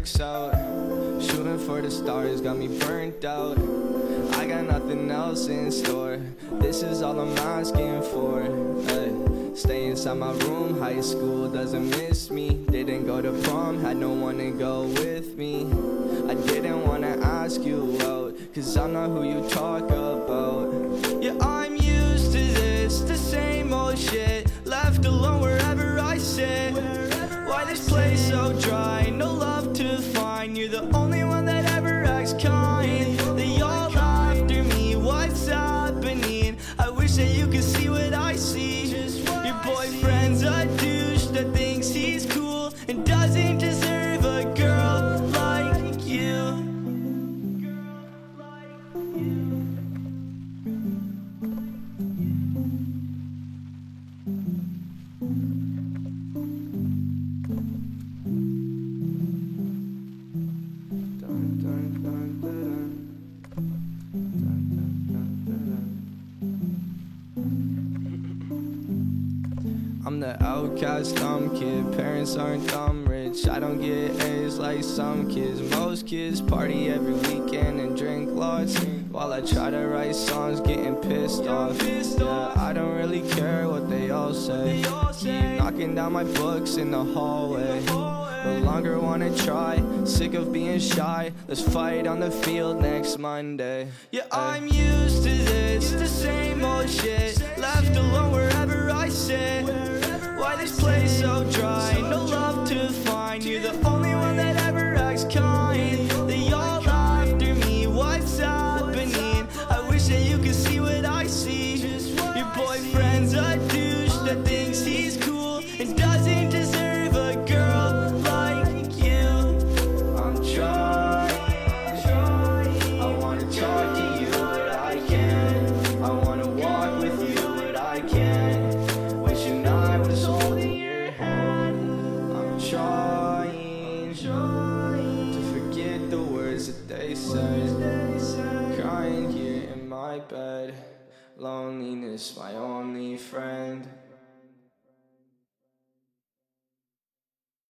works out. Shooting for the stars got me burnt out. I got nothing else in store. This is all I'm asking for. Stay inside my room, high school doesn't miss me. Didn't go to prom, had no one to go with me. I didn't wanna ask you out, cause I'm not who you talk about. Yeah, I'm used to this, the same old shit. Left alone wherever I sit. Why this place so dry, no love to find. You're the only one that ever acts kind. They all after me, what's happening? I wish that you could see what I see. Your boyfriend's a douche that thinks he's cool and doesn't deserve a girl like you. I'm the outcast dumb kid, parents aren't dumb rich. I don't get A's like some kids. Most kids party every weekend and drink lots, while I try to write songs getting pissed off. Yeah, I don't really care what they all say. Keep knocking down my books in the hallway. No longer wanna try, sick of being shy. Let's fight on the field next Monday. Yeah, I'm used to this, the same old shit. Left alone wherever I sit. Why this place so dry, no love to find. You're the only one that ever acts kind. They all after me, what's happening? I wish that you could see what I see. Your boyfriend's a douche that thinks he's cool and doesn't deserve a girl like you. I'm trying, I wanna talk to you, but I can't. I wanna walk with you, but I can't. Wishing I was holding your hand. I'm trying to forget the words that they said. Crying here in my bed, loneliness my only friend.